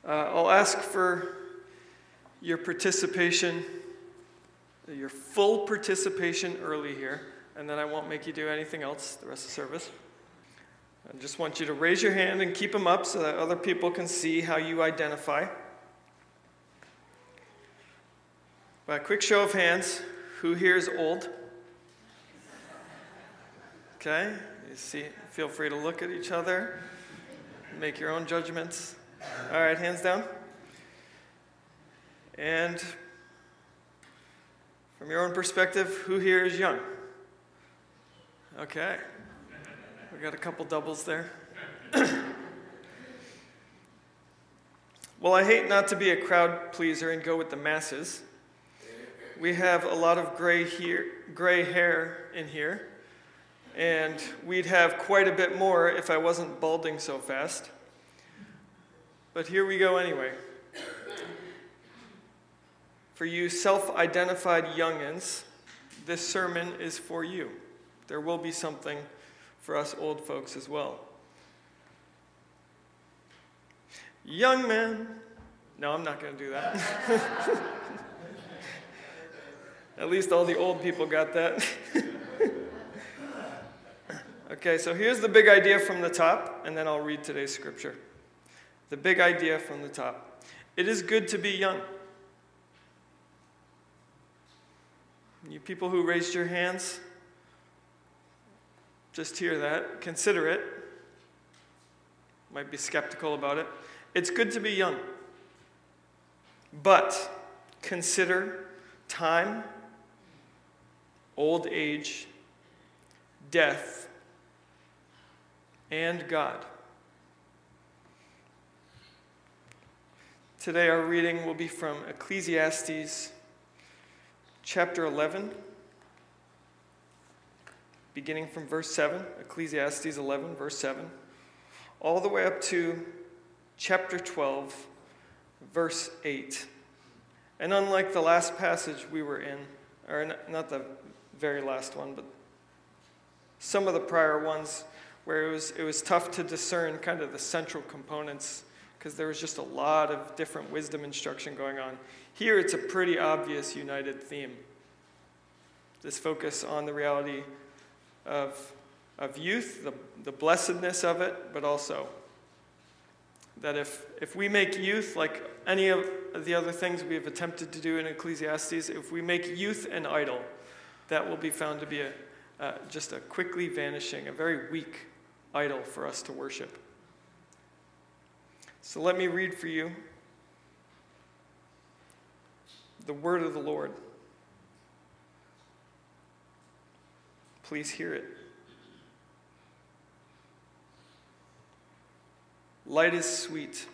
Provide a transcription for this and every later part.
I'll ask for your participation, your full participation early here, and then I won't make you do anything else the rest of the service. I just want you to raise your hand and keep them up so that other people can see how you identify. By a quick show of hands, who here is old? Okay, you see, feel free to look at each other, make your own judgments. All right, hands down. And from your own perspective, who here is young? Okay, we got a couple doubles there. Well, I hate not to be a crowd pleaser and go with the masses. We have a lot of gray hair in here, and we'd have quite a bit more if I wasn't balding so fast. But here we go anyway. For you self-identified youngins, this sermon is for you. There will be something for us old folks as well. Young man. No, I'm not going to do that. At least all the old people got that. Okay, so here's the big idea from the top, and then I'll read today's scripture. The big idea from the top. It is good to be young. You people who raised your hands, just hear that. Consider it. Might be skeptical about it. It's good to be young. But consider time, old age, death, and God. Today our reading will be from Ecclesiastes chapter 11, beginning from verse 7, Ecclesiastes 11, verse 7, all the way up to chapter 12, verse 8. And unlike the last passage we were in, or not the very last one, but some of the prior ones where it was tough to discern kind of the central components because there was just a lot of different wisdom instruction going on. Here it's a pretty obvious united theme. This focus on the reality of youth, the blessedness of it, but also that if we make youth, like any of the other things we have attempted to do in Ecclesiastes, if we make youth an idol, that will be found to be just a quickly vanishing, a very weak idol for us to worship. So let me read for you the word of the Lord. Please hear it. Light is sweet,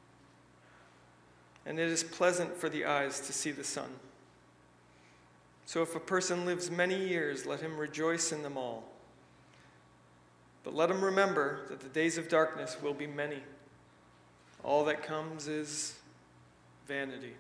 and it is pleasant for the eyes to see the sun. So if a person lives many years, let him rejoice in them all. But let him remember that the days of darkness will be many. All that comes is vanity.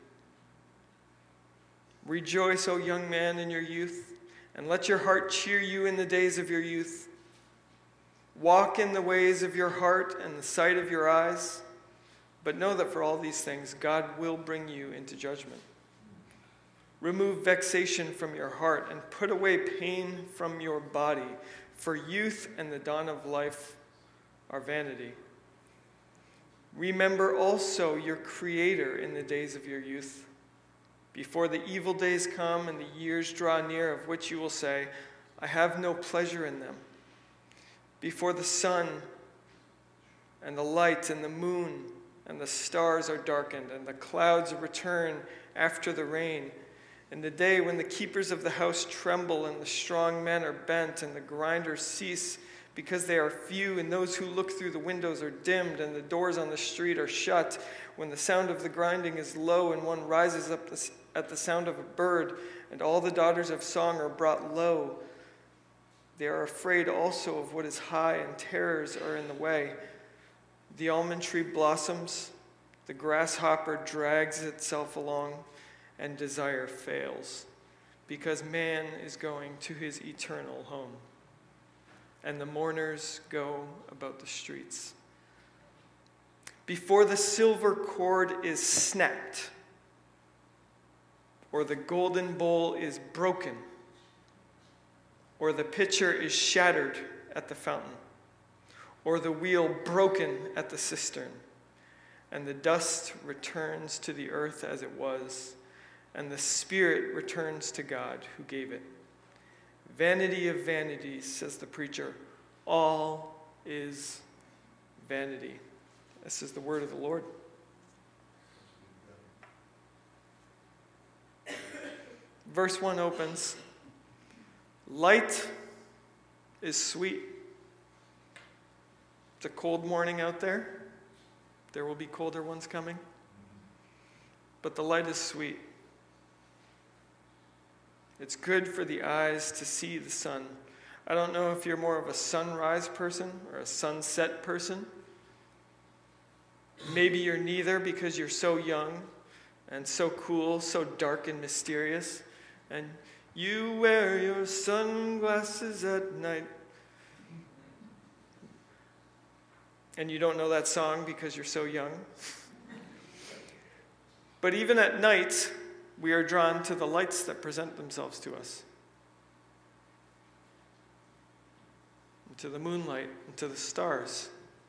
Rejoice, O young man, in your youth, and let your heart cheer you in the days of your youth. Walk in the ways of your heart and the sight of your eyes, but know that for all these things God will bring you into judgment. Remove vexation from your heart and put away pain from your body, for youth and the dawn of life are vanity. Remember also your Creator in the days of your youth, before the evil days come and the years draw near, of which you will say, I have no pleasure in them. Before the sun and the light and the moon and the stars are darkened and the clouds return after the rain, in the day when the keepers of the house tremble and the strong men are bent and the grinders cease because they are few and those who look through the windows are dimmed and the doors on the street are shut, when the sound of the grinding is low and one rises up at the sound of a bird and all the daughters of song are brought low, they are afraid also of what is high and terrors are in the way. The almond tree blossoms, the grasshopper drags itself along, and desire fails, because man is going to his eternal home, and the mourners go about the streets. before the silver cord is snapped, or the golden bowl is broken, or the pitcher is shattered at the fountain, or the wheel broken at the cistern, and the dust returns to the earth as it was, and the spirit returns to God who gave it. Vanity of vanities, says the preacher, all is vanity. This is the word of the Lord. Verse 1 opens, light is sweet. It's a cold morning out there. There will be colder ones coming. But the light is sweet. It's good for the eyes to see the sun. I don't know if you're more of a sunrise person or a sunset person. Maybe you're neither because you're so young and so cool, so dark and mysterious. And you wear your sunglasses at night. And you don't know that song because you're so young. But even at night, we are drawn to the lights that present themselves to us. And to the moonlight, and to the stars.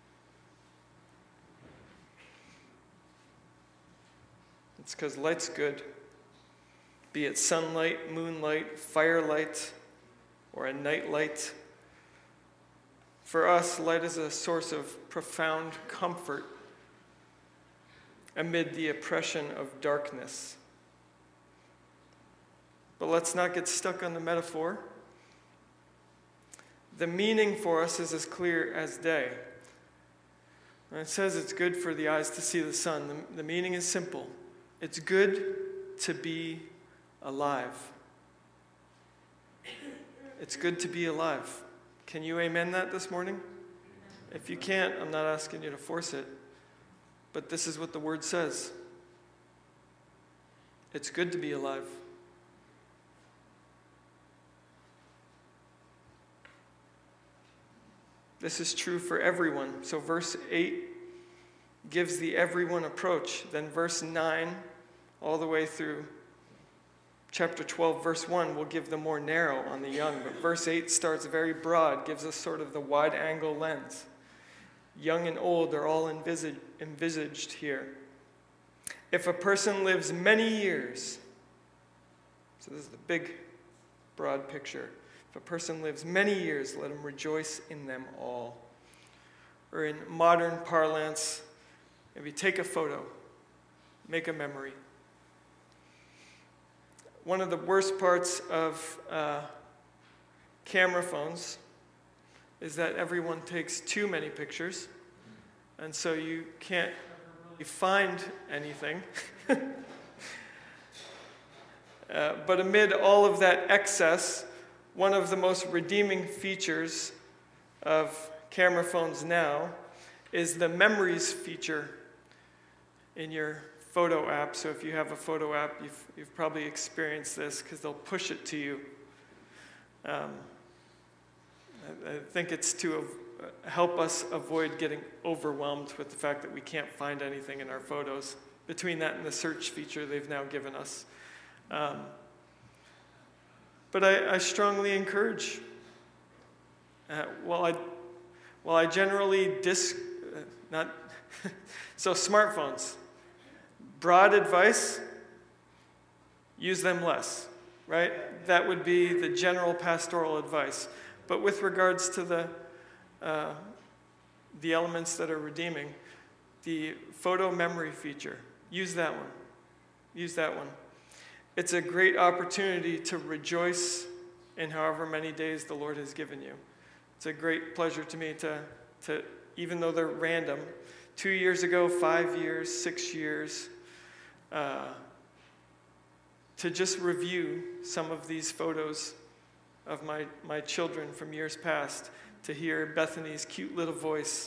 It's because light's good. Be it sunlight, moonlight, firelight, or a night light. For us, light is a source of profound comfort amid the oppression of darkness. But let's not get stuck on the metaphor. The meaning for us is as clear as day. When it says it's good for the eyes to see the sun, the meaning is simple. It's good to be alive. It's good to be alive. Can you amen that this morning? If you can't, I'm not asking you to force it. But this is what the word says. It's good to be alive. This is true for everyone. So verse 8 gives the everyone approach. Then verse 9 all the way through chapter 12, verse 1 will give the more narrow on the young. But verse 8 starts very broad, gives us sort of the wide-angle lens. Young and old are all envisaged here. If a person lives many years, so this is the big, broad picture. If a person lives many years, let him rejoice in them all. Or in modern parlance, maybe take a photo, make a memory. One of the worst parts of camera phones is that everyone takes too many pictures, and so you can't really find anything. But amid all of that excess, one of the most redeeming features of camera phones now is the memories feature in your photo app. So if you have a photo app, you've probably experienced this because they'll push it to you. I think it's to help us avoid getting overwhelmed with the fact that we can't find anything in our photos. Between that and the search feature they've now given us. But I strongly encourage, while I generally so smartphones, broad advice, use them less, right? That would be the general pastoral advice. But with regards to the elements that are redeeming, the photo memory feature, use that one. Use that one. It's a great opportunity to rejoice in however many days the Lord has given you. It's a great pleasure to me to even though they're random, 2 years ago, 5 years, 6 years, to just review some of these photos of my children from years past, to hear Bethany's cute little voice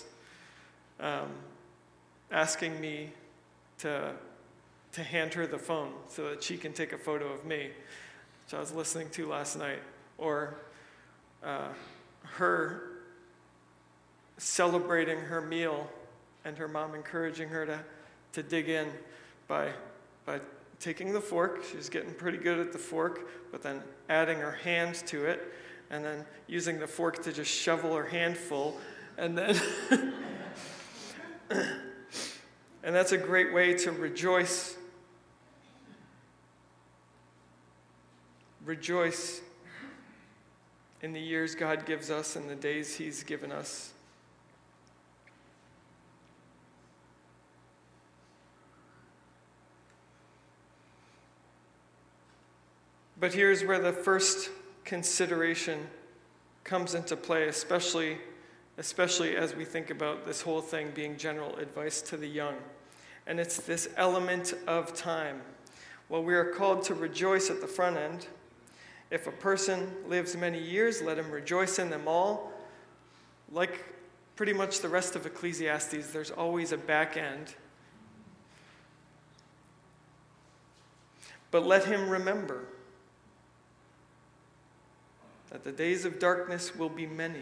asking me to hand her the phone so that she can take a photo of me, which I was listening to last night, or her celebrating her meal and her mom encouraging her to dig in by taking the fork. She's getting pretty good at the fork, but then adding her hand to it, and then using the fork to just shovel her hand full, and then and that's a great way to rejoice. Rejoice in the years God gives us and the days He's given us. But here's where the first consideration comes into play, especially as we think about this whole thing being general advice to the young. And it's this element of time. While we are called to rejoice at the front end, if a person lives many years, let him rejoice in them all. Like pretty much the rest of Ecclesiastes, there's always a back end. But let him remember that the days of darkness will be many.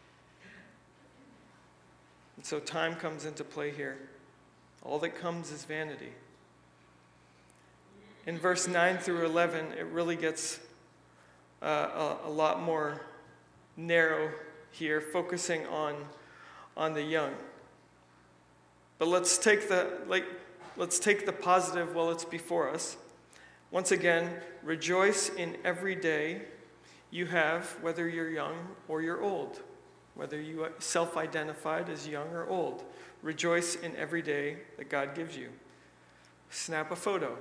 And so time comes into play here. All that comes is vanity. In verse 9 through 11, it really gets a lot more narrow here, focusing on the young. But let's take the positive while it's before us. Once again, rejoice in every day you have, whether you're young or you're old, whether you self-identified as young or old. Rejoice in every day that God gives you. Snap a photo,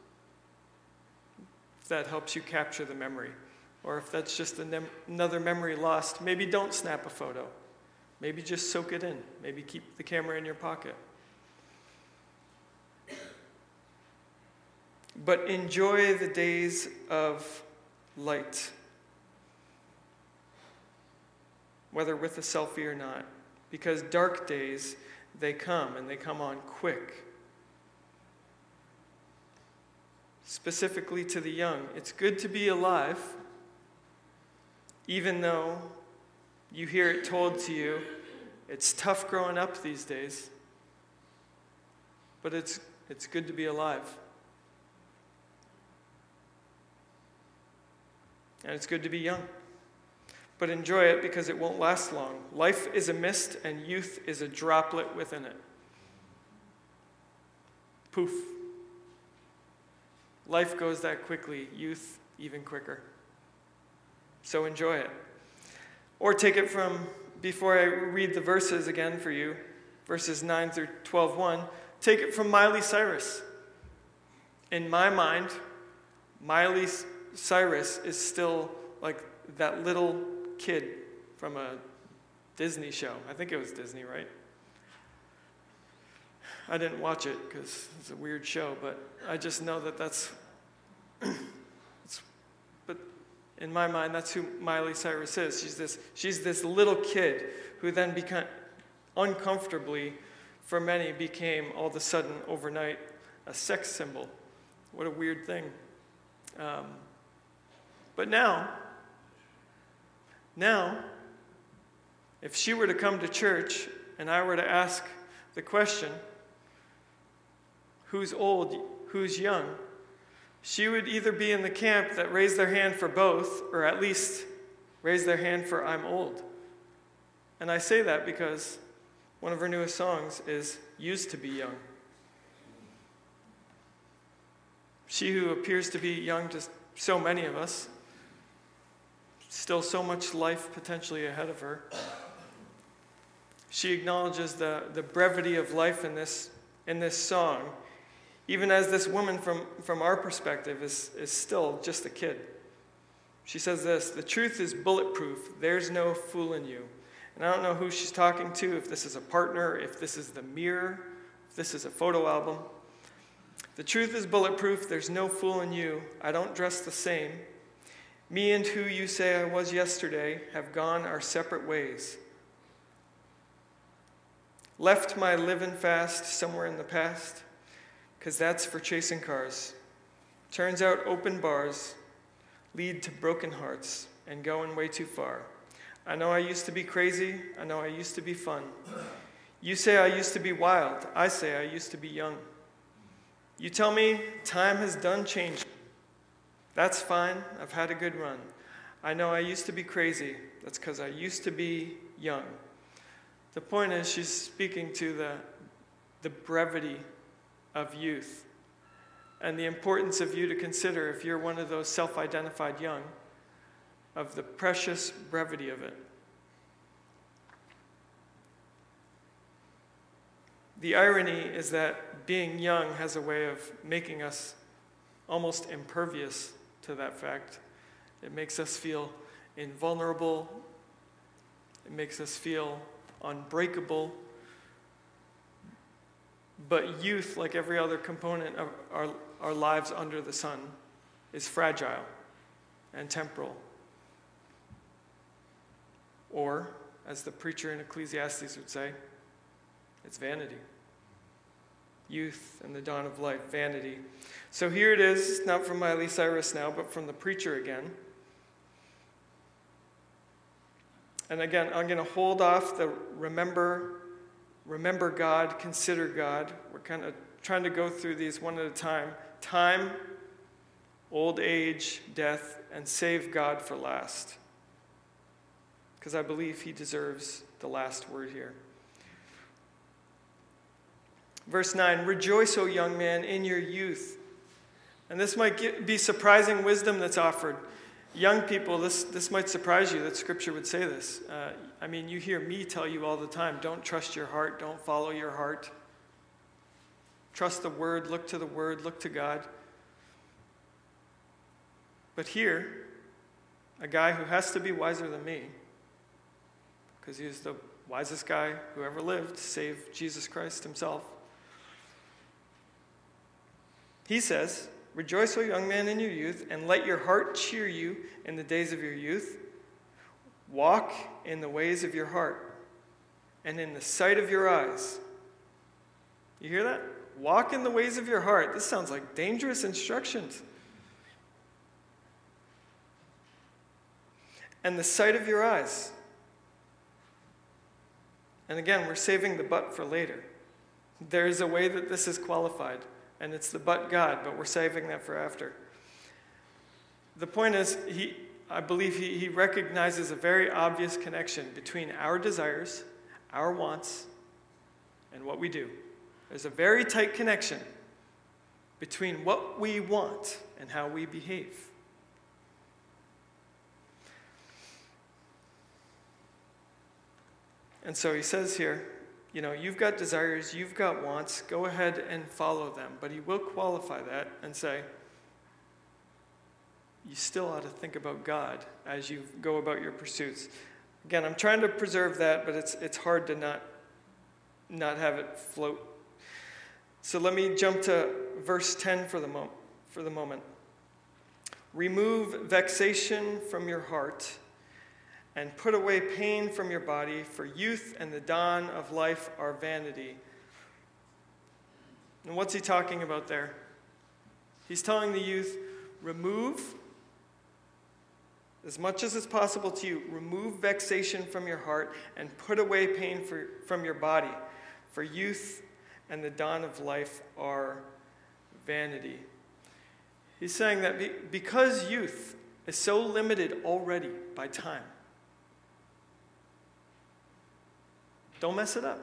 if that helps you capture the memory. Or if that's just another memory lost, maybe don't snap a photo. Maybe just soak it in. Maybe keep the camera in your pocket. But enjoy the days of light, whether with a selfie or not, because dark days, they come, and they come on quick. Specifically to the young, it's good to be alive, even though you hear it told to you, it's tough growing up these days, but it's good to be alive. And it's good to be young. But enjoy it because it won't last long. Life is a mist and youth is a droplet within it. Poof. Life goes that quickly, youth even quicker. So enjoy it. Or take it from, before I read the verses again for you, verses 9 through 12:1, take it from Miley Cyrus. In my mind, Miley Cyrus is still like that little kid from a Disney show. I think it was Disney, right? I didn't watch it because it's a weird show, but I just know that that's but in my mind, that's who Miley Cyrus is. She's this little kid who then uncomfortably, for many, became all of a sudden overnight a sex symbol. What a weird thing. But now, if she were to come to church and I were to ask the question, who's old, who's young, she would either be in the camp that raised their hand for both, or at least raise their hand for I'm old. And I say that because one of her newest songs is Used to Be Young. She who appears to be young to so many of us, still so much life potentially ahead of her. She acknowledges the brevity of life in this song, even as this woman from our perspective is still just a kid. She says this, "The truth is bulletproof. There's no fooling you." And I don't know who she's talking to, if this is a partner, if this is the mirror, if this is a photo album. "The truth is bulletproof. There's no fooling you. I don't dress the same. Me and who you say I was yesterday have gone our separate ways. Left my living fast somewhere in the past, 'cause that's for chasing cars. Turns out open bars lead to broken hearts and going way too far. I know I used to be crazy. I know I used to be fun. You say I used to be wild. I say I used to be young. You tell me time has done changing. That's fine. I've had a good run. I know I used to be crazy. That's because I used to be young. The point is, she's speaking to the brevity of youth and the importance of you to consider, if you're one of those self-identified young, of the precious brevity of it. The irony is that being young has a way of making us almost impervious to that fact. It makes us feel invulnerable. It makes us feel unbreakable. But youth, like every other component of our lives under the sun, is fragile and temporal. Or, as the preacher in Ecclesiastes would say, it's vanity. Youth and the dawn of life, vanity. So here it is, not from Miley Cyrus now, but from the preacher again. And again, I'm going to hold off the remember God, consider God. We're kind of trying to go through these one at a time. Time, old age, death, and save God for last. Because I believe he deserves the last word here. Verse 9, rejoice, O young man, in your youth. And this might be surprising wisdom that's offered. Young people, this might surprise you that Scripture would say this. You hear me tell you all the time, don't trust your heart, don't follow your heart. Trust the Word, look to the Word, look to God. But here, a guy who has to be wiser than me, because he is the wisest guy who ever lived, save Jesus Christ himself. He says, rejoice, O young man, in your youth, and let your heart cheer you in the days of your youth. Walk in the ways of your heart and in the sight of your eyes. You hear that? Walk in the ways of your heart. This sounds like dangerous instructions. And the sight of your eyes. And again, we're saving the but for later. There is a way that this is qualified. And it's the but God, but we're saving that for after. The point is, I believe he recognizes a very obvious connection between our desires, our wants, and what we do. There's a very tight connection between what we want and how we behave. And so he says here, you've got desires, you've got wants, go ahead and follow them. But he will qualify that and say, you still ought to think about God as you go about your pursuits. Again, I'm trying to preserve that, but it's hard to not have it float. So let me jump to verse 10 for the moment. Remove vexation from your heart, and put away pain from your body, for youth and the dawn of life are vanity. And what's he talking about there? He's telling the youth, remove, as much as it's possible to you, remove vexation from your heart and put away pain from your body, for youth and the dawn of life are vanity. He's saying that because youth is so limited already by time, don't mess it up.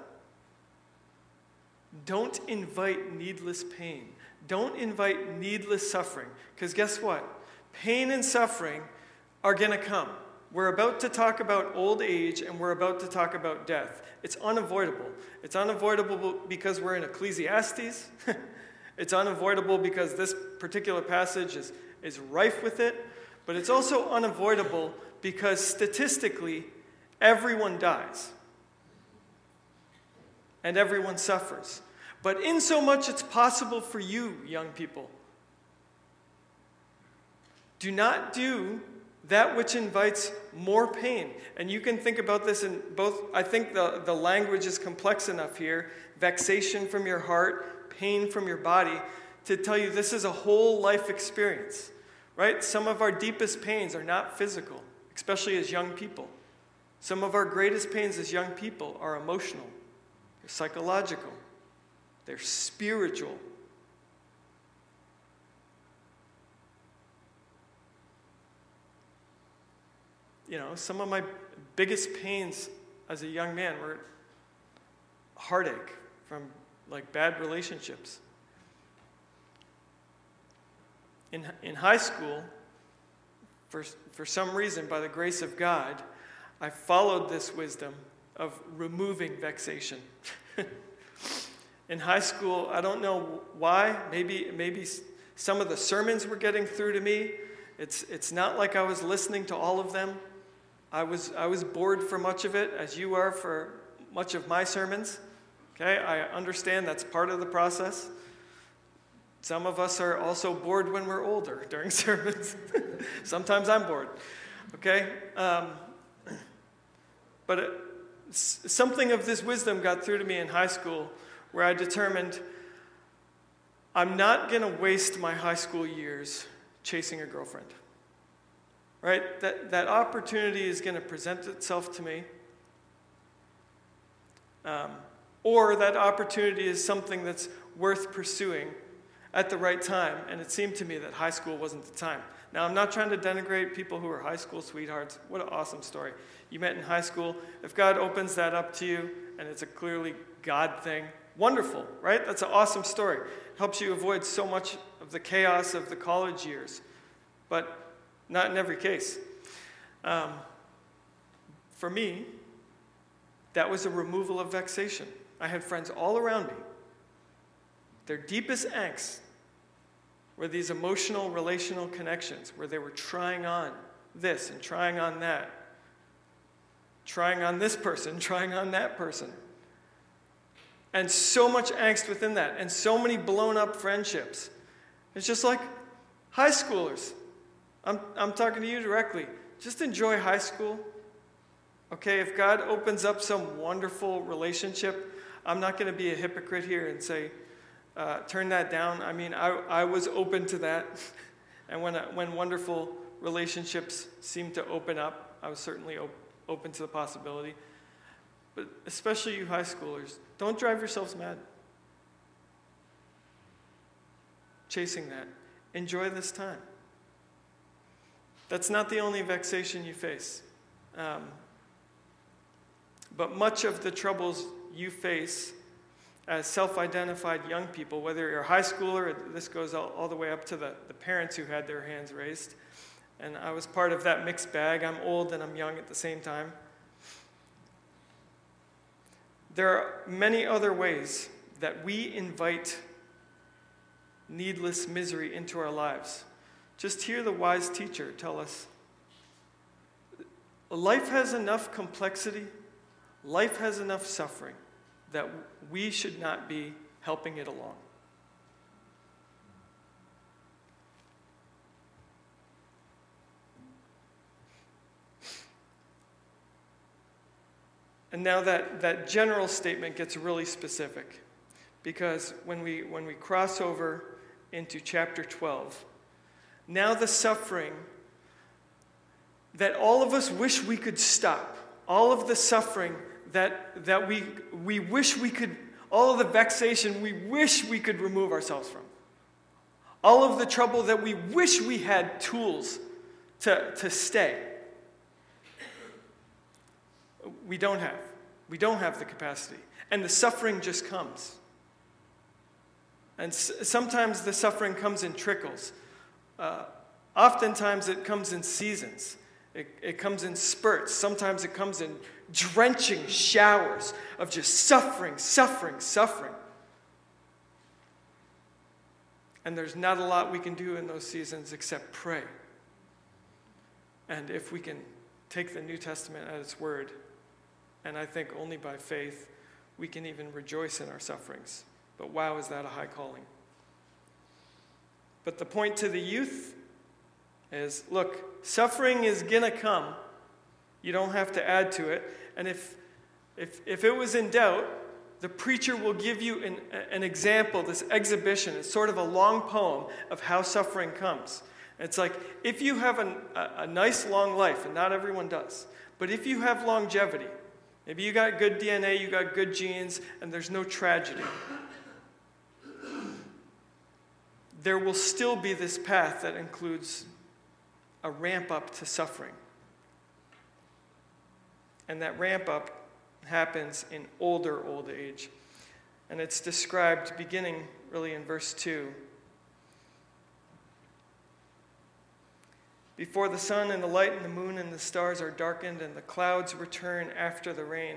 Don't invite needless pain. Don't invite needless suffering. Because guess what? Pain and suffering are going to come. We're about to talk about old age, and we're about to talk about death. It's unavoidable. It's unavoidable because we're in Ecclesiastes. It's unavoidable because this particular passage is rife with it. But it's also unavoidable because statistically, everyone dies. And everyone suffers. But in so much it's possible for you, young people. Do not do that which invites more pain. And you can think about this in both, I think the language is complex enough here, vexation from your heart, pain from your body, to tell you this is a whole life experience, right? Some of our deepest pains are not physical, especially as young people. Some of our greatest pains as young people are emotional. they're psychological, they're spiritual. Some of my biggest pains as a young man were heartache from bad relationships. In high school, for some reason, by the grace of God, I followed this wisdom of removing vexation. In high school, I don't know why, maybe some of the sermons were getting through to me. It's not like I was listening to all of them. I was bored for much of it, as you are for much of my sermons. Okay, I understand that's part of the process. Some of us are also bored when we're older during sermons. Sometimes I'm bored. Okay, but something of this wisdom got through to me in high school, where I determined I'm not going to waste my high school years chasing a girlfriend. Right? That opportunity is going to present itself to me. Or that opportunity is something that's worth pursuing at the right time. And it seemed to me that high school wasn't the time. Now, I'm not trying to denigrate people who are high school sweethearts. What an awesome story. You met in high school. If God opens that up to you, and it's a clearly God thing, wonderful, right? That's an awesome story. It helps you avoid so much of the chaos of the college years. But not in every case. For me, that was a removal of vexation. I had friends all around me. Their deepest angst were these emotional, relational connections where they were trying on this and trying on that, trying on this person, trying on that person. And so much angst within that, and so many blown up friendships. It's just like high schoolers. I'm talking to you directly. Just enjoy high school. Okay, if God opens up some wonderful relationship, I'm not going to be a hypocrite here and say, turn that down. I mean, I was open to that. And when wonderful relationships seemed to open up, I was certainly open to the possibility. But especially you high schoolers, don't drive yourselves mad chasing that. Enjoy this time. That's not the only vexation you face. But much of the troubles you face as self-identified young people, whether you're a high schooler, or this goes all the way up to the parents who had their hands raised. And I was part of that mixed bag. I'm old and I'm young at the same time. There are many other ways that we invite needless misery into our lives. Just hear the wise teacher tell us, life has enough complexity, life has enough suffering, that we should not be helping it along. And now that general statement gets really specific, because when we cross over into chapter 12, now the suffering that all of us wish we could stop, all of the suffering that we wish we could, all of the vexation we wish we could remove ourselves from, all of the trouble that we wish we had tools to stay, we don't have. We don't have the capacity. And the suffering just comes. And sometimes the suffering comes in trickles. Oftentimes it comes in seasons. It comes in spurts. Sometimes it comes in drenching showers of just suffering. And there's not a lot we can do in those seasons except pray. And if we can take the New Testament at its word, and I think only by faith, we can even rejoice in our sufferings. But wow, is that a high calling. But the point to the youth is, look, suffering is going to come. You don't have to add to it. And if it was in doubt, the preacher will give you an example, this exhibition. It's sort of a long poem of how suffering comes. It's like, if you have a nice long life, and not everyone does, but if you have longevity, Maybe you got good DNA, you got good genes, and there's no tragedy. There will still be this path that includes a ramp up to suffering. And that ramp up happens in older old age. And it's described beginning really in verse 2. Before the sun and the light and the moon and the stars are darkened and the clouds return after the rain.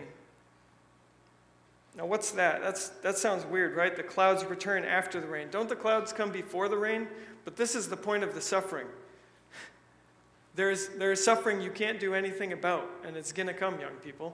Now what's that? That sounds weird, right? The clouds return after the rain. Don't the clouds come before the rain? But this is the point of the suffering. There is suffering you can't do anything about, and it's going to come, young people.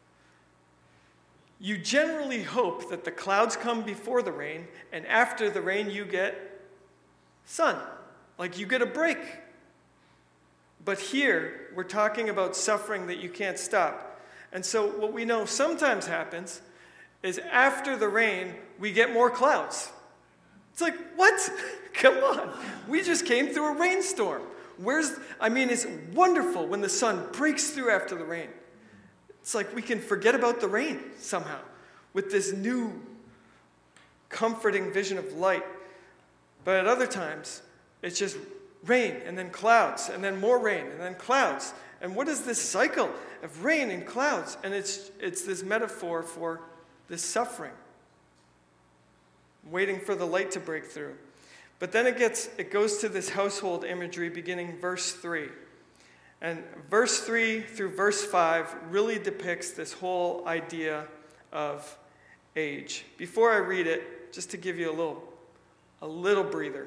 You generally hope that the clouds come before the rain, and after the rain you get sun. Like you get a break. But here, we're talking about suffering that you can't stop. And so what we know sometimes happens is after the rain, we get more clouds. It's like, what? Come on. We just came through a rainstorm. It's wonderful when the sun breaks through after the rain. It's like we can forget about the rain somehow with this new comforting vision of light. But at other times, it's just rain and then clouds and then more rain and then clouds. And what is this cycle of rain and clouds? And it's this metaphor for this suffering, waiting for the light to break through. But then it goes to this household imagery beginning verse 3. And verse 3 through verse 5 really depicts this whole idea of age. Before I read it, just to give you a little breather.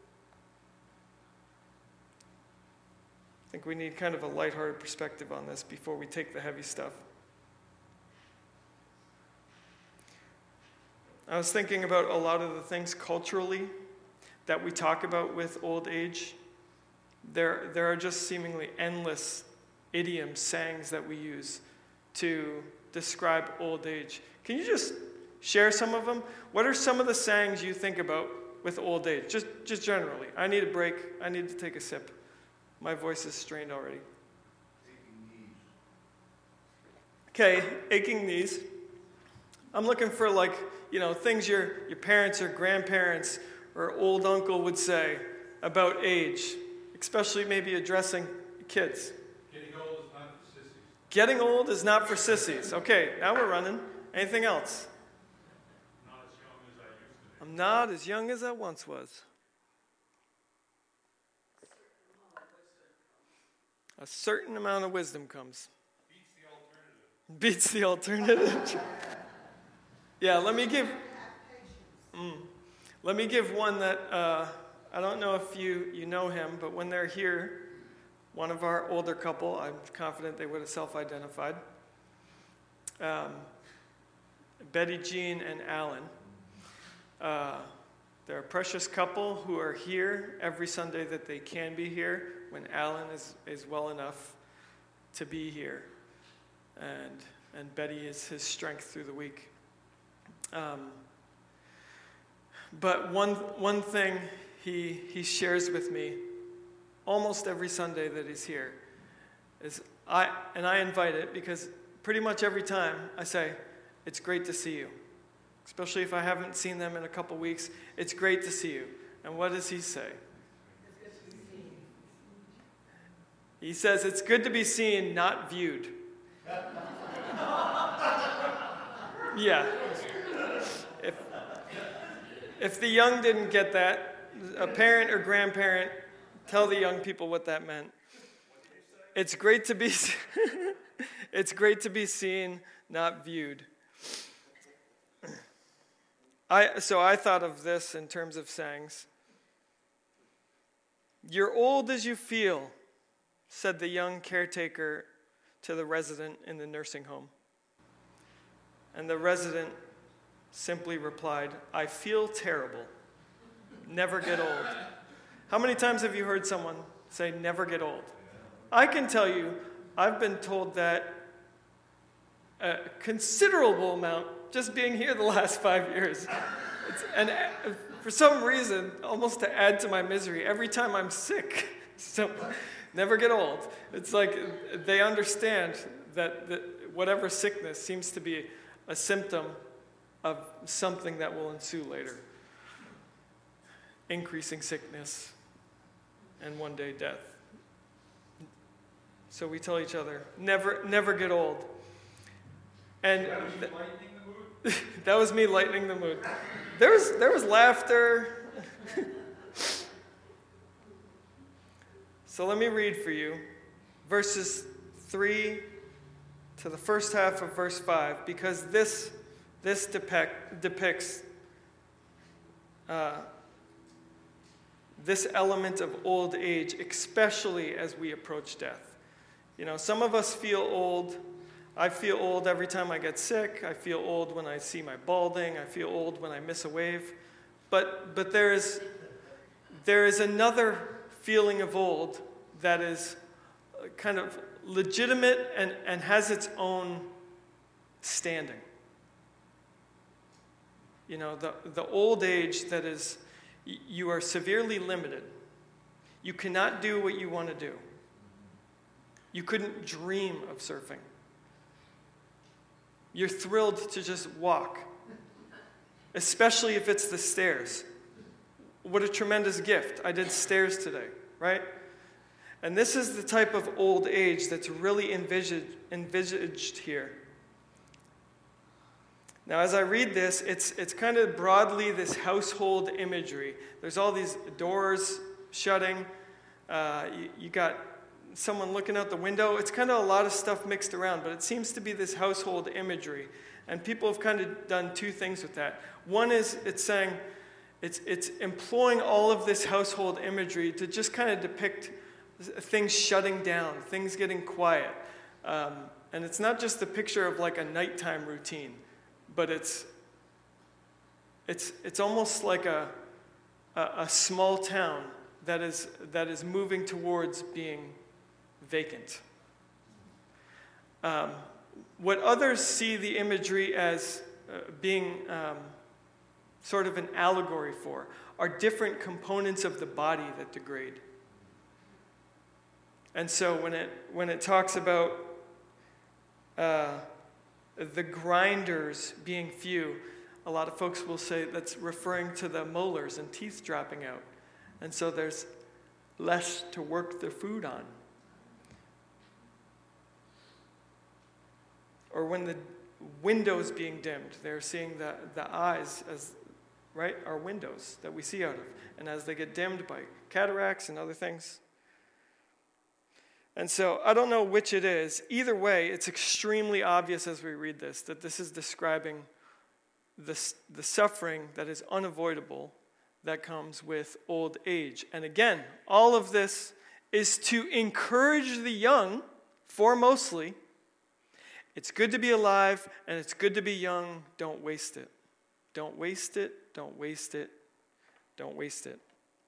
I think we need kind of a lighthearted perspective on this before we take the heavy stuff. I was thinking about a lot of the things culturally that we talk about with old age. There are just seemingly endless idioms, sayings that we use to describe old age. Can you just share some of them? What are some of the sayings you think about with old age? Just generally. I need a break. I need to take a sip. My voice is strained already. Okay, aching knees. I'm looking for things your parents or grandparents or old uncle would say about age, especially maybe addressing kids. Getting old is not for sissies. Getting old is not for sissies. Okay, now we're running. Anything else? Not as young as I used to be. I'm not as young as I once was. A certain amount of wisdom comes. Beats the alternative. Yeah, let me give one that I don't know if you know him, but when they're here, one of our older couple, I'm confident they would have self-identified. Betty Jean and Alan. They're a precious couple who are here every Sunday that they can be here when Alan is well enough to be here. And Betty is his strength through the week. But one thing he shares with me almost every Sunday that he's here is I invite it because pretty much every time I say, it's great to see you. Especially if I haven't seen them in a couple weeks, it's great to see you. And what does he say? He says, it's good to be seen, not viewed. Yeah. If the young didn't get that, a parent or grandparent, tell the young people what that meant. It's great to be it's great to be seen, not viewed. So I thought of this in terms of sayings. You're old as you feel, said the young caretaker to the resident in the nursing home. And the resident simply replied, I feel terrible. Never get old. How many times have you heard someone say, never get old? I can tell you, I've been told that a considerable amount just being here the last 5 years. And for some reason, almost to add to my misery, every time I'm sick, so never get old. It's like they understand that whatever sickness seems to be a symptom of something that will ensue later. Increasing sickness, and one day death. So we tell each other, never get old. And that was me lightening the mood. There was laughter. So let me read for you verses 3 to the first half of verse 5, because this depicts this element of old age, especially as we approach death. You know, some of us feel old. I feel old every time I get sick. I feel old when I see my balding. I feel old when I miss a wave. But there is another feeling of old that is kind of legitimate and has its own standing. You know, the old age that is, you are severely limited. You cannot do what you want to do. You couldn't dream of surfing. You're thrilled to just walk, especially if it's the stairs. What a tremendous gift. I did stairs today, right? And this is the type of old age that's really envisaged here. Now, as I read this, it's kind of broadly this household imagery. There's all these doors shutting. You got someone looking out the window. It's kind of a lot of stuff mixed around, but it seems to be this household imagery. And people have kind of done two things with that. One is it's employing all of this household imagery to just kind of depict things shutting down, things getting quiet. And it's not just the picture of like a nighttime routine, but it's almost like a small town that is moving towards being vacant. What others see the imagery as being sort of an allegory for are different components of the body that degrade. And so when it talks about the grinders being few, a lot of folks will say that's referring to the molars and teeth dropping out. And so there's less to work the food on. Or when the windows being dimmed, they're seeing the eyes as, right, are windows that we see out of. And as they get dimmed by cataracts and other things. And so I don't know which it is. Either way, it's extremely obvious as we read this that this is describing the suffering that is unavoidable that comes with old age. And again, all of this is to encourage the young, foremostly. It's good to be alive and it's good to be young. Don't waste it. Don't waste it. Don't waste it. Don't waste it.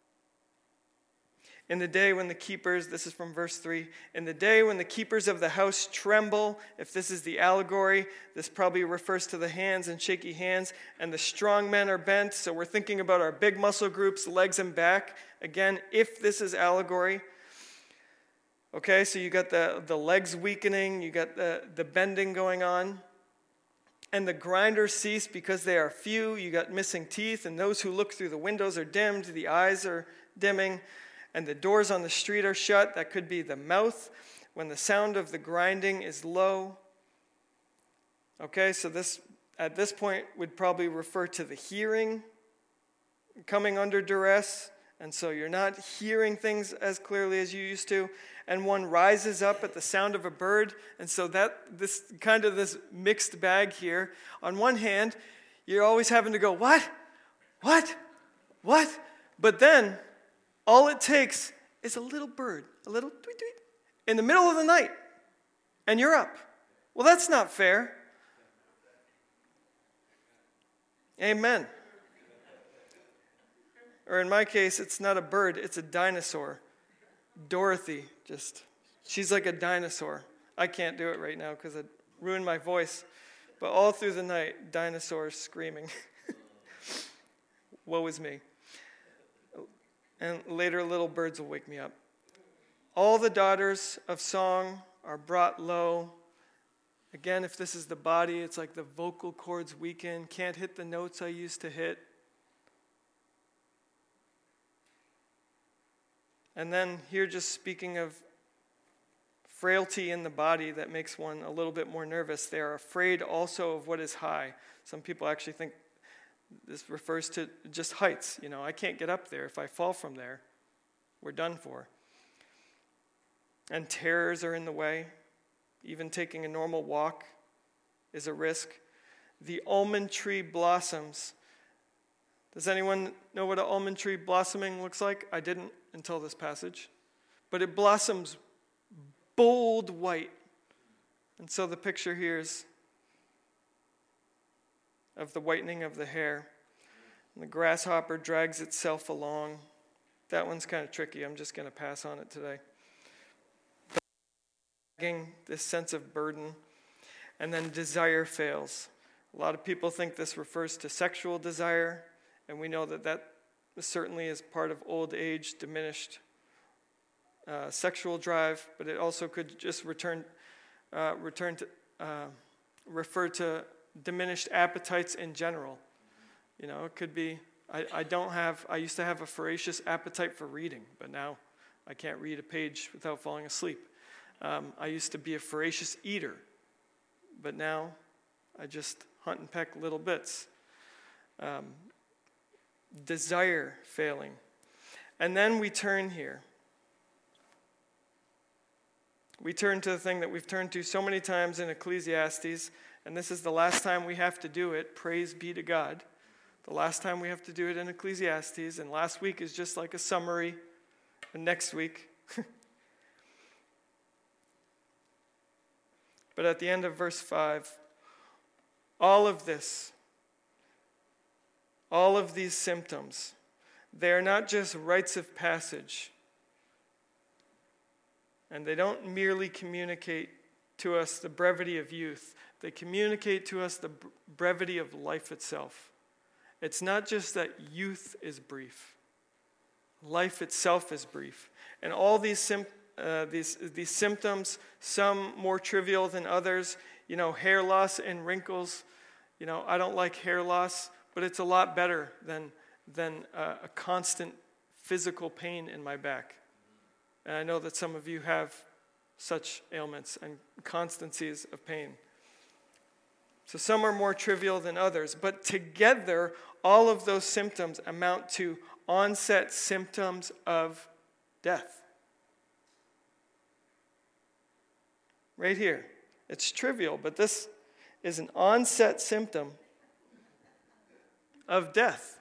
In the day when the keepers, this is from verse 3, in the day when the keepers of the house tremble, if this is the allegory, this probably refers to the hands and shaky hands, and the strong men are bent, so we're thinking about our big muscle groups, legs and back. Again, if this is allegory. Okay, so you got the legs weakening, you got the bending going on. And the grinders cease because they are few, you got missing teeth, and those who look through the windows are dimmed, the eyes are dimming. And the doors on the street are shut. That could be the mouth when the sound of the grinding is low. Okay, so this at this point would probably refer to the hearing coming under duress. And so you're not hearing things as clearly as you used to. And one rises up at the sound of a bird. And so this mixed bag here. On one hand, you're always having to go, what? What? What? But then all it takes is a little bird, a little tweet tweet, in the middle of the night, and you're up. Well, that's not fair. Amen. Or in my case, it's not a bird, it's a dinosaur. Dorothy, she's like a dinosaur. I can't do it right now because it ruined my voice. But all through the night, dinosaurs screaming. Woe is me. And later little birds will wake me up. All the daughters of song are brought low. Again, if this is the body, it's like the vocal cords weaken, can't hit the notes I used to hit. And then here, just speaking of frailty in the body that makes one a little bit more nervous, they are afraid also of what is high. Some people actually think this refers to just heights. I can't get up there. If I fall from there, we're done for. And terrors are in the way. Even taking a normal walk is a risk. The almond tree blossoms. Does anyone know what an almond tree blossoming looks like? I didn't until this passage. But it blossoms bold white. And so the picture here is of the whitening of the hair. And the grasshopper drags itself along. That one's kind of tricky. I'm just going to pass on it today. This sense of burden. And then desire fails. A lot of people think this refers to sexual desire, and we know that certainly is part of old age, diminished sexual drive, but it also could just refer to diminished appetites in general. It could be, I used to have a voracious appetite for reading, but now I can't read a page without falling asleep. I used to be a voracious eater, but now I just hunt and peck little bits. Desire failing. And then we turn here. We turn to the thing that we've turned to so many times in Ecclesiastes, and this is the last time we have to do it. Praise be to God. The last time we have to do it in Ecclesiastes, and last week is just like a summary, and next week. But at the end of verse 5, all of these symptoms, they are not just rites of passage. And they don't merely communicate to us the brevity of youth. They communicate to us the brevity of life itself. It's not just that youth is brief. Life itself is brief. And all these symptoms, some more trivial than others, hair loss and wrinkles. I don't like hair loss, but it's a lot better than a constant physical pain in my back. And I know that some of you have such ailments and constancies of pain. So some are more trivial than others, but together, all of those symptoms amount to onset symptoms of death. Right here. It's trivial, but this is an onset symptom of death.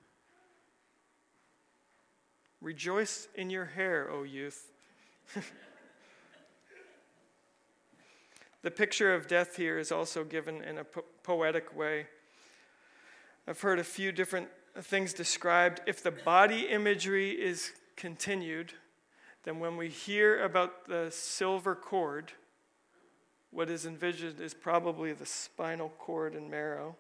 Rejoice in your hair, O youth. The picture of death here is also given in a poetic way. I've heard a few different things described. If the body imagery is continued, then when we hear about the silver cord, what is envisioned is probably the spinal cord and marrow.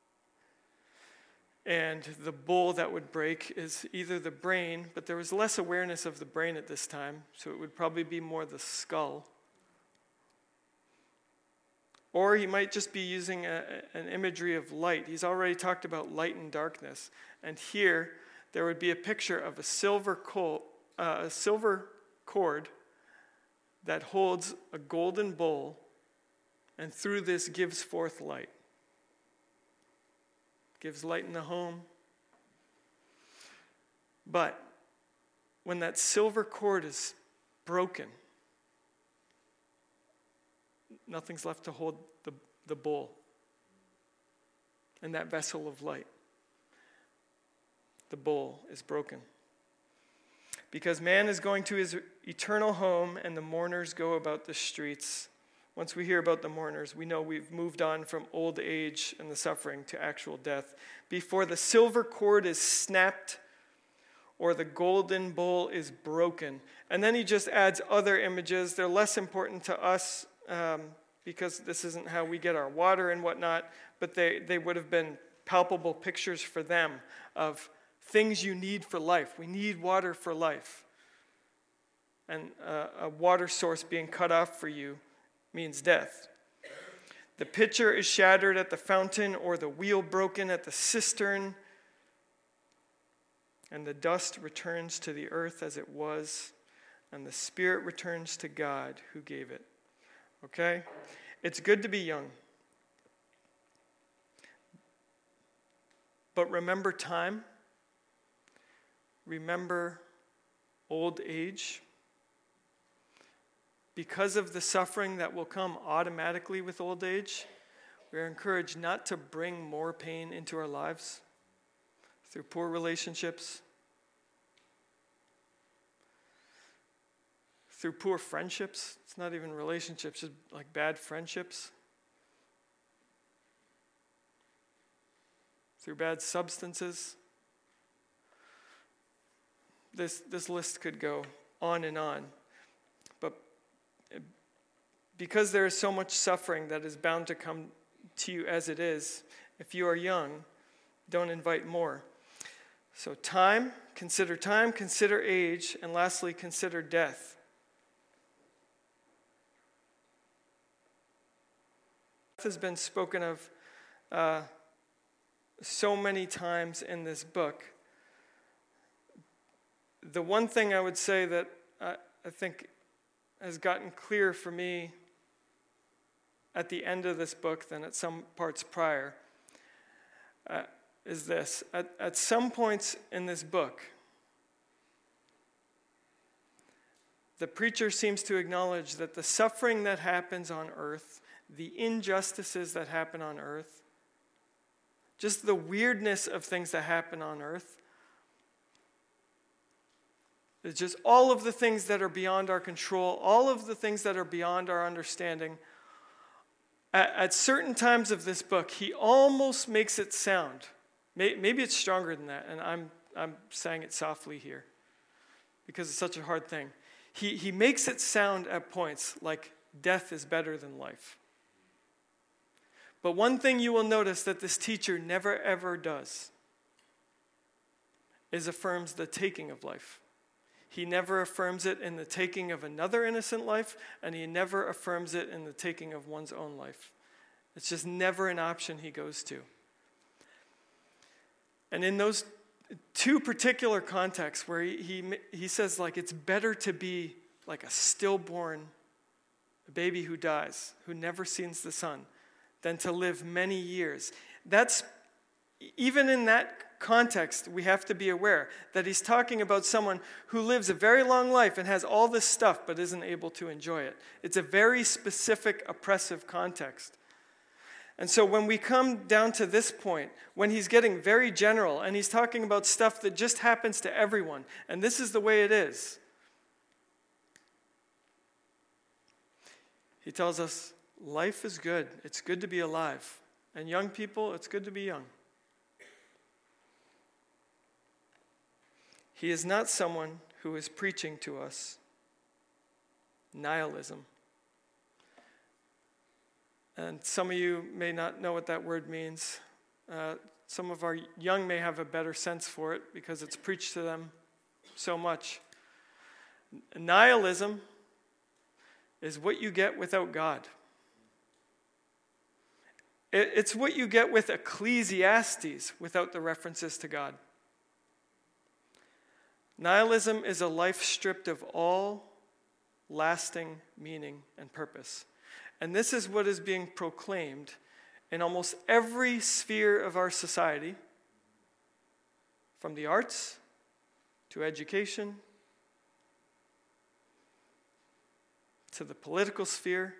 And the bowl that would break is either the brain, but there was less awareness of the brain at this time, so it would probably be more the skull. Or he might just be using an imagery of light. He's already talked about light and darkness. And here, there would be a picture of a silver cord that holds a golden bowl, and through this gives forth light. Gives light in the home. But when that silver cord is broken, nothing's left to hold the bowl and that vessel of light. The bowl is broken. Because man is going to his eternal home and the mourners go about the streets. Once we hear about the mourners, we know we've moved on from old age and the suffering to actual death. Before the silver cord is snapped or the golden bowl is broken. And then he just adds other images. They're less important to us because this isn't how we get our water and whatnot, but they would have been palpable pictures for them of things you need for life. We need water for life. And a water source being cut off for you means death. The pitcher is shattered at the fountain, or the wheel broken at the cistern, and the dust returns to the earth as it was, and the spirit returns to God who gave it. Okay? It's good to be young. But remember time. Remember old age. Because of the suffering that will come automatically with old age, we are encouraged not to bring more pain into our lives through poor relationships, through poor friendships. It's not even relationships, just like bad friendships. Through bad substances. This list could go on and on. But because there is so much suffering that is bound to come to you as it is, if you are young, don't invite more. So time, consider age, and lastly, consider death. Death has been spoken of so many times in this book. The one thing I would say that I think has gotten clearer for me at the end of this book than at some parts prior is this. At some points in this book, the preacher seems to acknowledge that the suffering that happens on earth, the injustices that happen on earth, just the weirdness of things that happen on earth, it's just all of the things that are beyond our control, all of the things that are beyond our understanding. At certain times of this book, he almost makes it sound, maybe it's stronger than that, and I'm saying it softly here because it's such a hard thing. He makes it sound at points like death is better than life. But one thing you will notice that this teacher never ever does is affirms the taking of life. He never affirms it in the taking of another innocent life, and he never affirms it in the taking of one's own life. It's just never an option he goes to. And in those two particular contexts where he says, like, it's better to be like a stillborn baby who dies, who never sees the sun, than to live many years. That's, even in that context, we have to be aware that he's talking about someone who lives a very long life and has all this stuff but isn't able to enjoy it. It's a very specific, oppressive context. And so when we come down to this point, when he's getting very general and he's talking about stuff that just happens to everyone, and this is the way it is, he tells us life is good. It's good to be alive. And young people, it's good to be young. He is not someone who is preaching to us nihilism. And some of you may not know what that word means. Some of our young may have a better sense for it because it's preached to them so much. Nihilism is what you get without God. It's what you get with Ecclesiastes without the references to God. Nihilism is a life stripped of all lasting meaning and purpose. And this is what is being proclaimed in almost every sphere of our society, from the arts to education to the political sphere.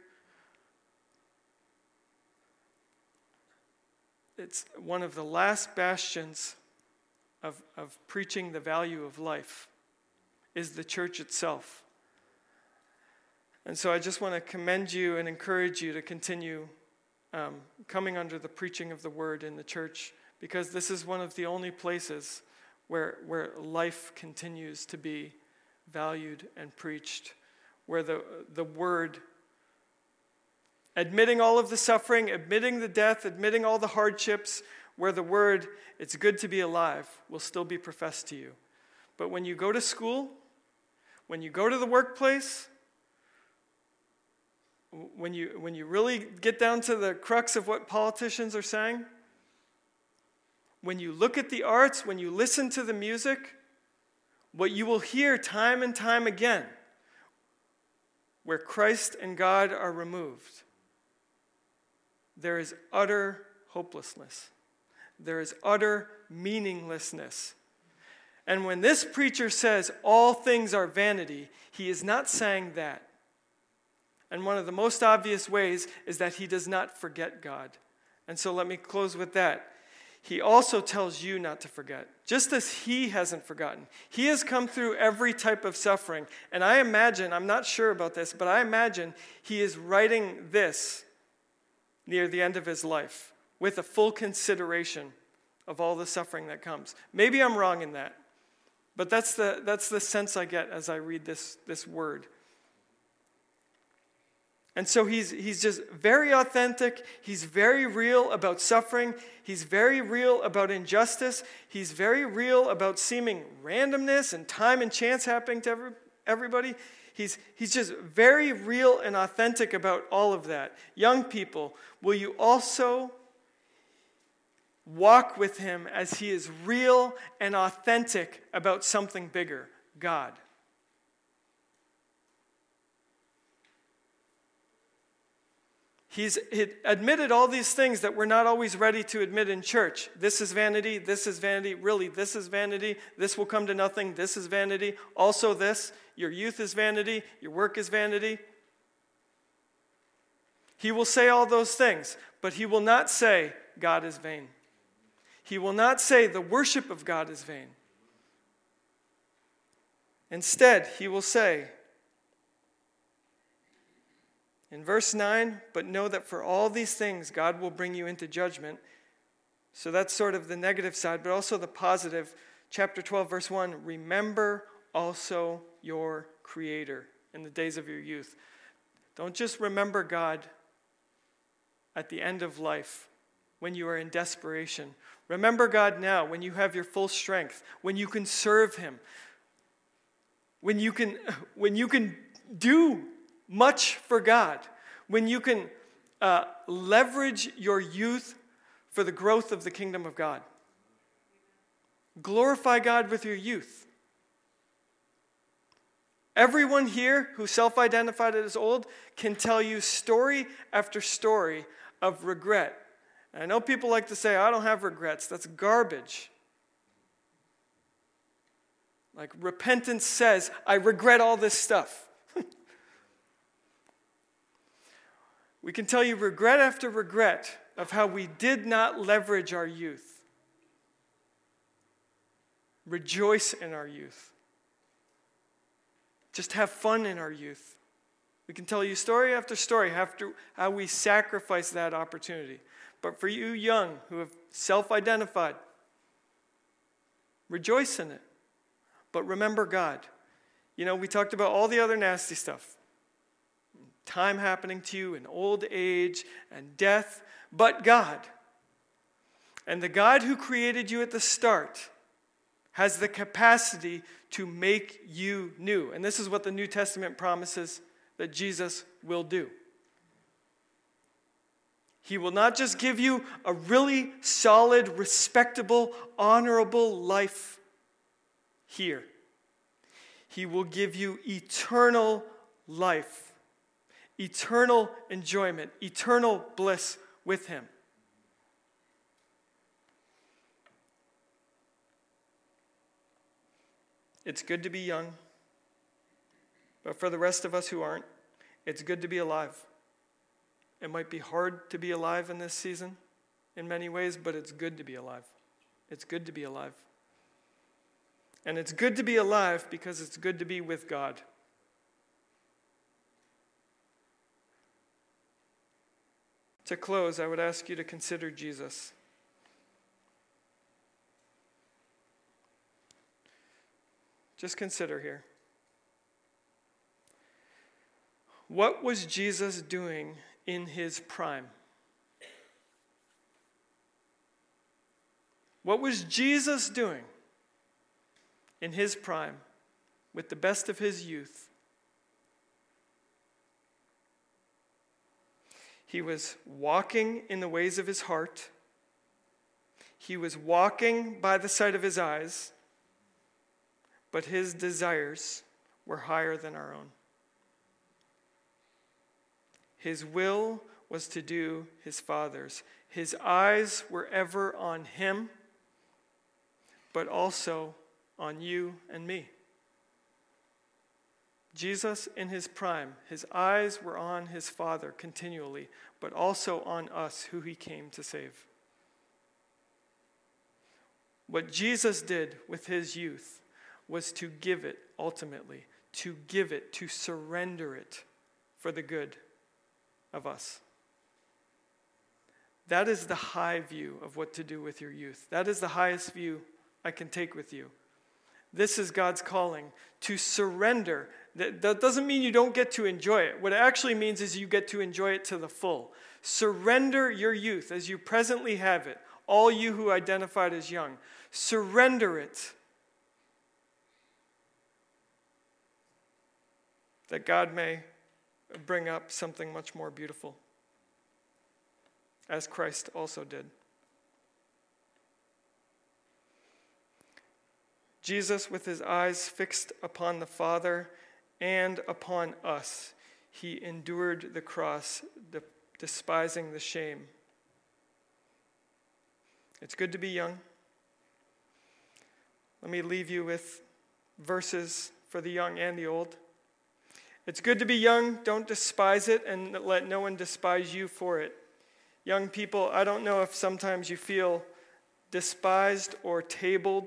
It's one of the last bastions of preaching the value of life is the church itself. And so I just want to commend you and encourage you to continue coming under the preaching of the word in the church, because this is one of the only places where life continues to be valued and preached, where the word, admitting all of the suffering, admitting the death, admitting all the hardships, where the word, it's good to be alive, will still be professed to you. But when you go to school, when you go to the workplace, when you really get down to the crux of what politicians are saying, when you look at the arts, when you listen to the music, what you will hear time and time again, where Christ and God are removed, there is utter hopelessness. There is utter meaninglessness. And when this preacher says all things are vanity, he is not saying that. And one of the most obvious ways is that he does not forget God. And so let me close with that. He also tells you not to forget, just as he hasn't forgotten. He has come through every type of suffering. And I imagine, I'm not sure about this, but I imagine he is writing this near the end of his life with a full consideration of all the suffering that comes. Maybe I'm wrong in that, but that's the sense I get as I read this word. And so he's just very authentic. He's very real about suffering. He's very real about injustice. He's very real about seeming randomness and time and chance happening to everybody. He's just very real and authentic about all of that. Young people, will you also walk with him as he is real and authentic about something bigger, God? He's admitted all these things that we're not always ready to admit in church. This is vanity, really, this is vanity, this will come to nothing, this is vanity, also this, your youth is vanity, your work is vanity. He will say all those things, but he will not say God is vain. He will not say the worship of God is vain. Instead, he will say, in verse 9, but know that for all these things God will bring you into judgment. So that's sort of the negative side, but also the positive. Chapter 12, verse 1, remember also your Creator in the days of your youth. Don't just remember God at the end of life when you are in desperation. Remember God now when you have your full strength, when you can serve him, when you can do much for God, when you can leverage your youth for the growth of the kingdom of God. Glorify God with your youth. Everyone here who self-identified as old can tell you story after story of regret. And I know people like to say, I don't have regrets. That's garbage. Like repentance says, I regret all this stuff. We can tell you regret after regret of how we did not leverage our youth. Rejoice in our youth. Just have fun in our youth. We can tell you story after story how we sacrifice that opportunity. But for you young who have self-identified, rejoice in it. But remember God. You know, we talked about all the other nasty stuff. Time happening to you in old age and death, but God. And the God who created you at the start has the capacity to make you new. And this is what the New Testament promises that Jesus will do. He will not just give you a really solid, respectable, honorable life here. He will give you eternal life. Eternal enjoyment, eternal bliss with him. It's good to be young, but for the rest of us who aren't, it's good to be alive. It might be hard to be alive in this season in many ways, but it's good to be alive. It's good to be alive. And it's good to be alive because it's good to be with God. To close, I would ask you to consider Jesus. Just consider here. What was Jesus doing in his prime? What was Jesus doing in his prime with the best of his youth? He was walking in the ways of his heart. He was walking by the sight of his eyes, but his desires were higher than our own. His will was to do his Father's. His eyes were ever on him, but also on you and me. Jesus in his prime, his eyes were on his Father continually, but also on us who he came to save. What Jesus did with his youth was to give it ultimately, to give it, to surrender it for the good of us. That is the high view of what to do with your youth. That is the highest view I can take with you. This is God's calling, to surrender. That doesn't mean you don't get to enjoy it. What it actually means is you get to enjoy it to the full. Surrender your youth as you presently have it, all you who identified as young. Surrender it, that God may bring up something much more beautiful, as Christ also did. Jesus, with his eyes fixed upon the Father and upon us, he endured the cross, despising the shame. It's good to be young. Let me leave you with verses for the young and the old. It's good to be young. Don't despise it, and let no one despise you for it. Young people, I don't know if sometimes you feel despised or tabled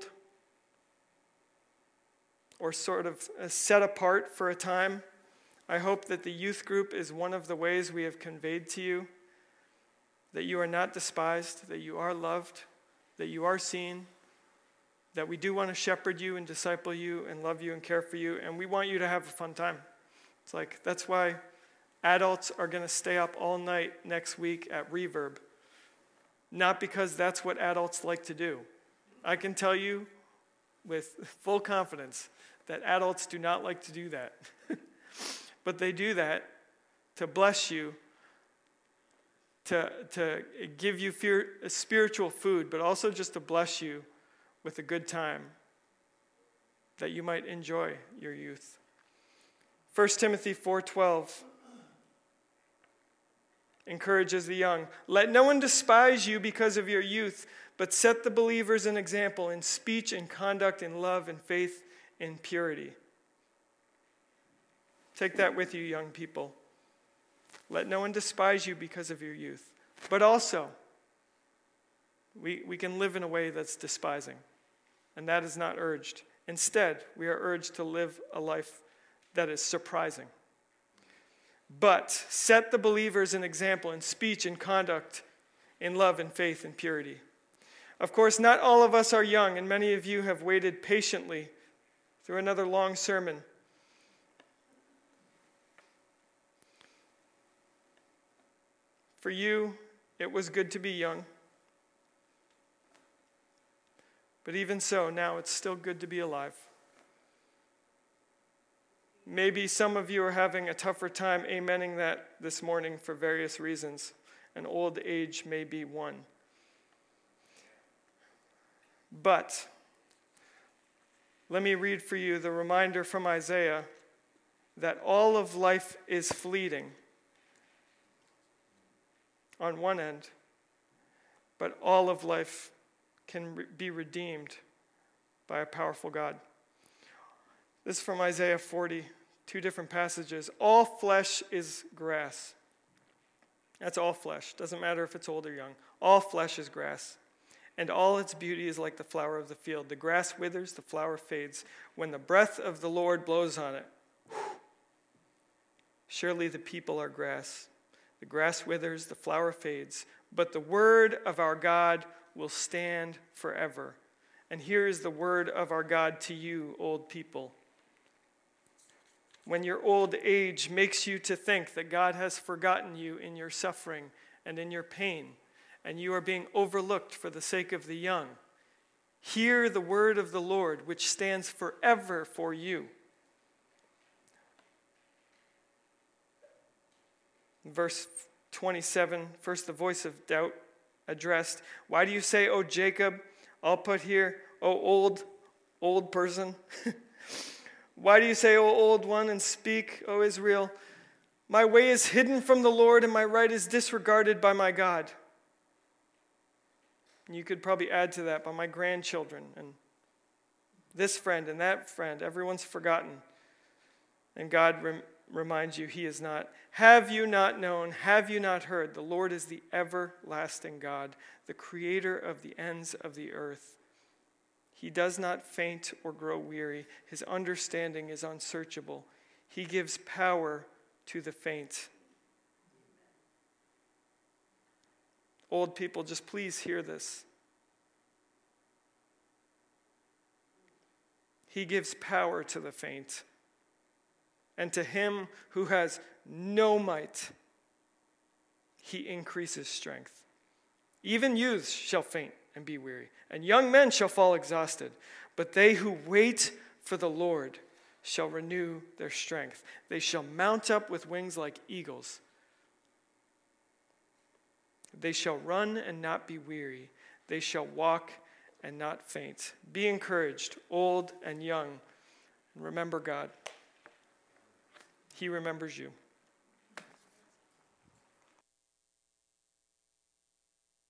or sort of set apart for a time. I hope that the youth group is one of the ways we have conveyed to you that you are not despised, that you are loved, that you are seen, that we do want to shepherd you and disciple you and love you and care for you, and we want you to have a fun time. It's like, that's why adults are going to stay up all night next week at Reverb. Not because that's what adults like to do. I can tell you with full confidence that adults do not like to do that. But they do that to bless you, to give you spiritual food, but also just to bless you with a good time that you might enjoy your youth. 1 Timothy 4:12 encourages the young. Let no one despise you because of your youth, but set the believers an example in speech and conduct, in love and faith and purity. Take that with you, young people. Let no one despise you because of your youth. But also, we can live in a way that's despising, and that is not urged. Instead, we are urged to live a life that is surprising. But set the believers an example in speech and conduct, in love and faith and purity. Of course, not all of us are young, and many of you have waited patiently through another long sermon. For you, it was good to be young. But even so, now it's still good to be alive. Maybe some of you are having a tougher time amening that this morning for various reasons, and old age may be one. But let me read for you the reminder from Isaiah that all of life is fleeting on one end, but all of life can be redeemed by a powerful God. This is from Isaiah 40, two different passages. All flesh is grass. That's all flesh. Doesn't matter if it's old or young. All flesh is grass, and all its beauty is like the flower of the field. The grass withers, the flower fades. When the breath of the Lord blows on it, surely the people are grass. The grass withers, the flower fades, but the word of our God will stand forever. And here is the word of our God to you, old people. When your old age makes you to think that God has forgotten you in your suffering and in your pain, and you are being overlooked for the sake of the young, hear the word of the Lord, which stands forever for you. Verse 27, first the voice of doubt addressed. Why do you say, O Jacob? I'll put here, O old person. Why do you say, O old one, and speak, O Israel? My way is hidden from the Lord, and my right is disregarded by my God. And you could probably add to that by my grandchildren, and this friend and that friend. Everyone's forgotten. And God reminds you he is not. Have you not known? Have you not heard? The Lord is the everlasting God, the creator of the ends of the earth. He does not faint or grow weary. His understanding is unsearchable. He gives power to the faint. Old people, just please hear this. He gives power to the faint. And to him who has no might, he increases strength. Even youths shall faint and be weary, and young men shall fall exhausted. But they who wait for the Lord shall renew their strength. They shall mount up with wings like eagles. They shall run and not be weary. They shall walk and not faint. Be encouraged, old and young, and remember God. He remembers you.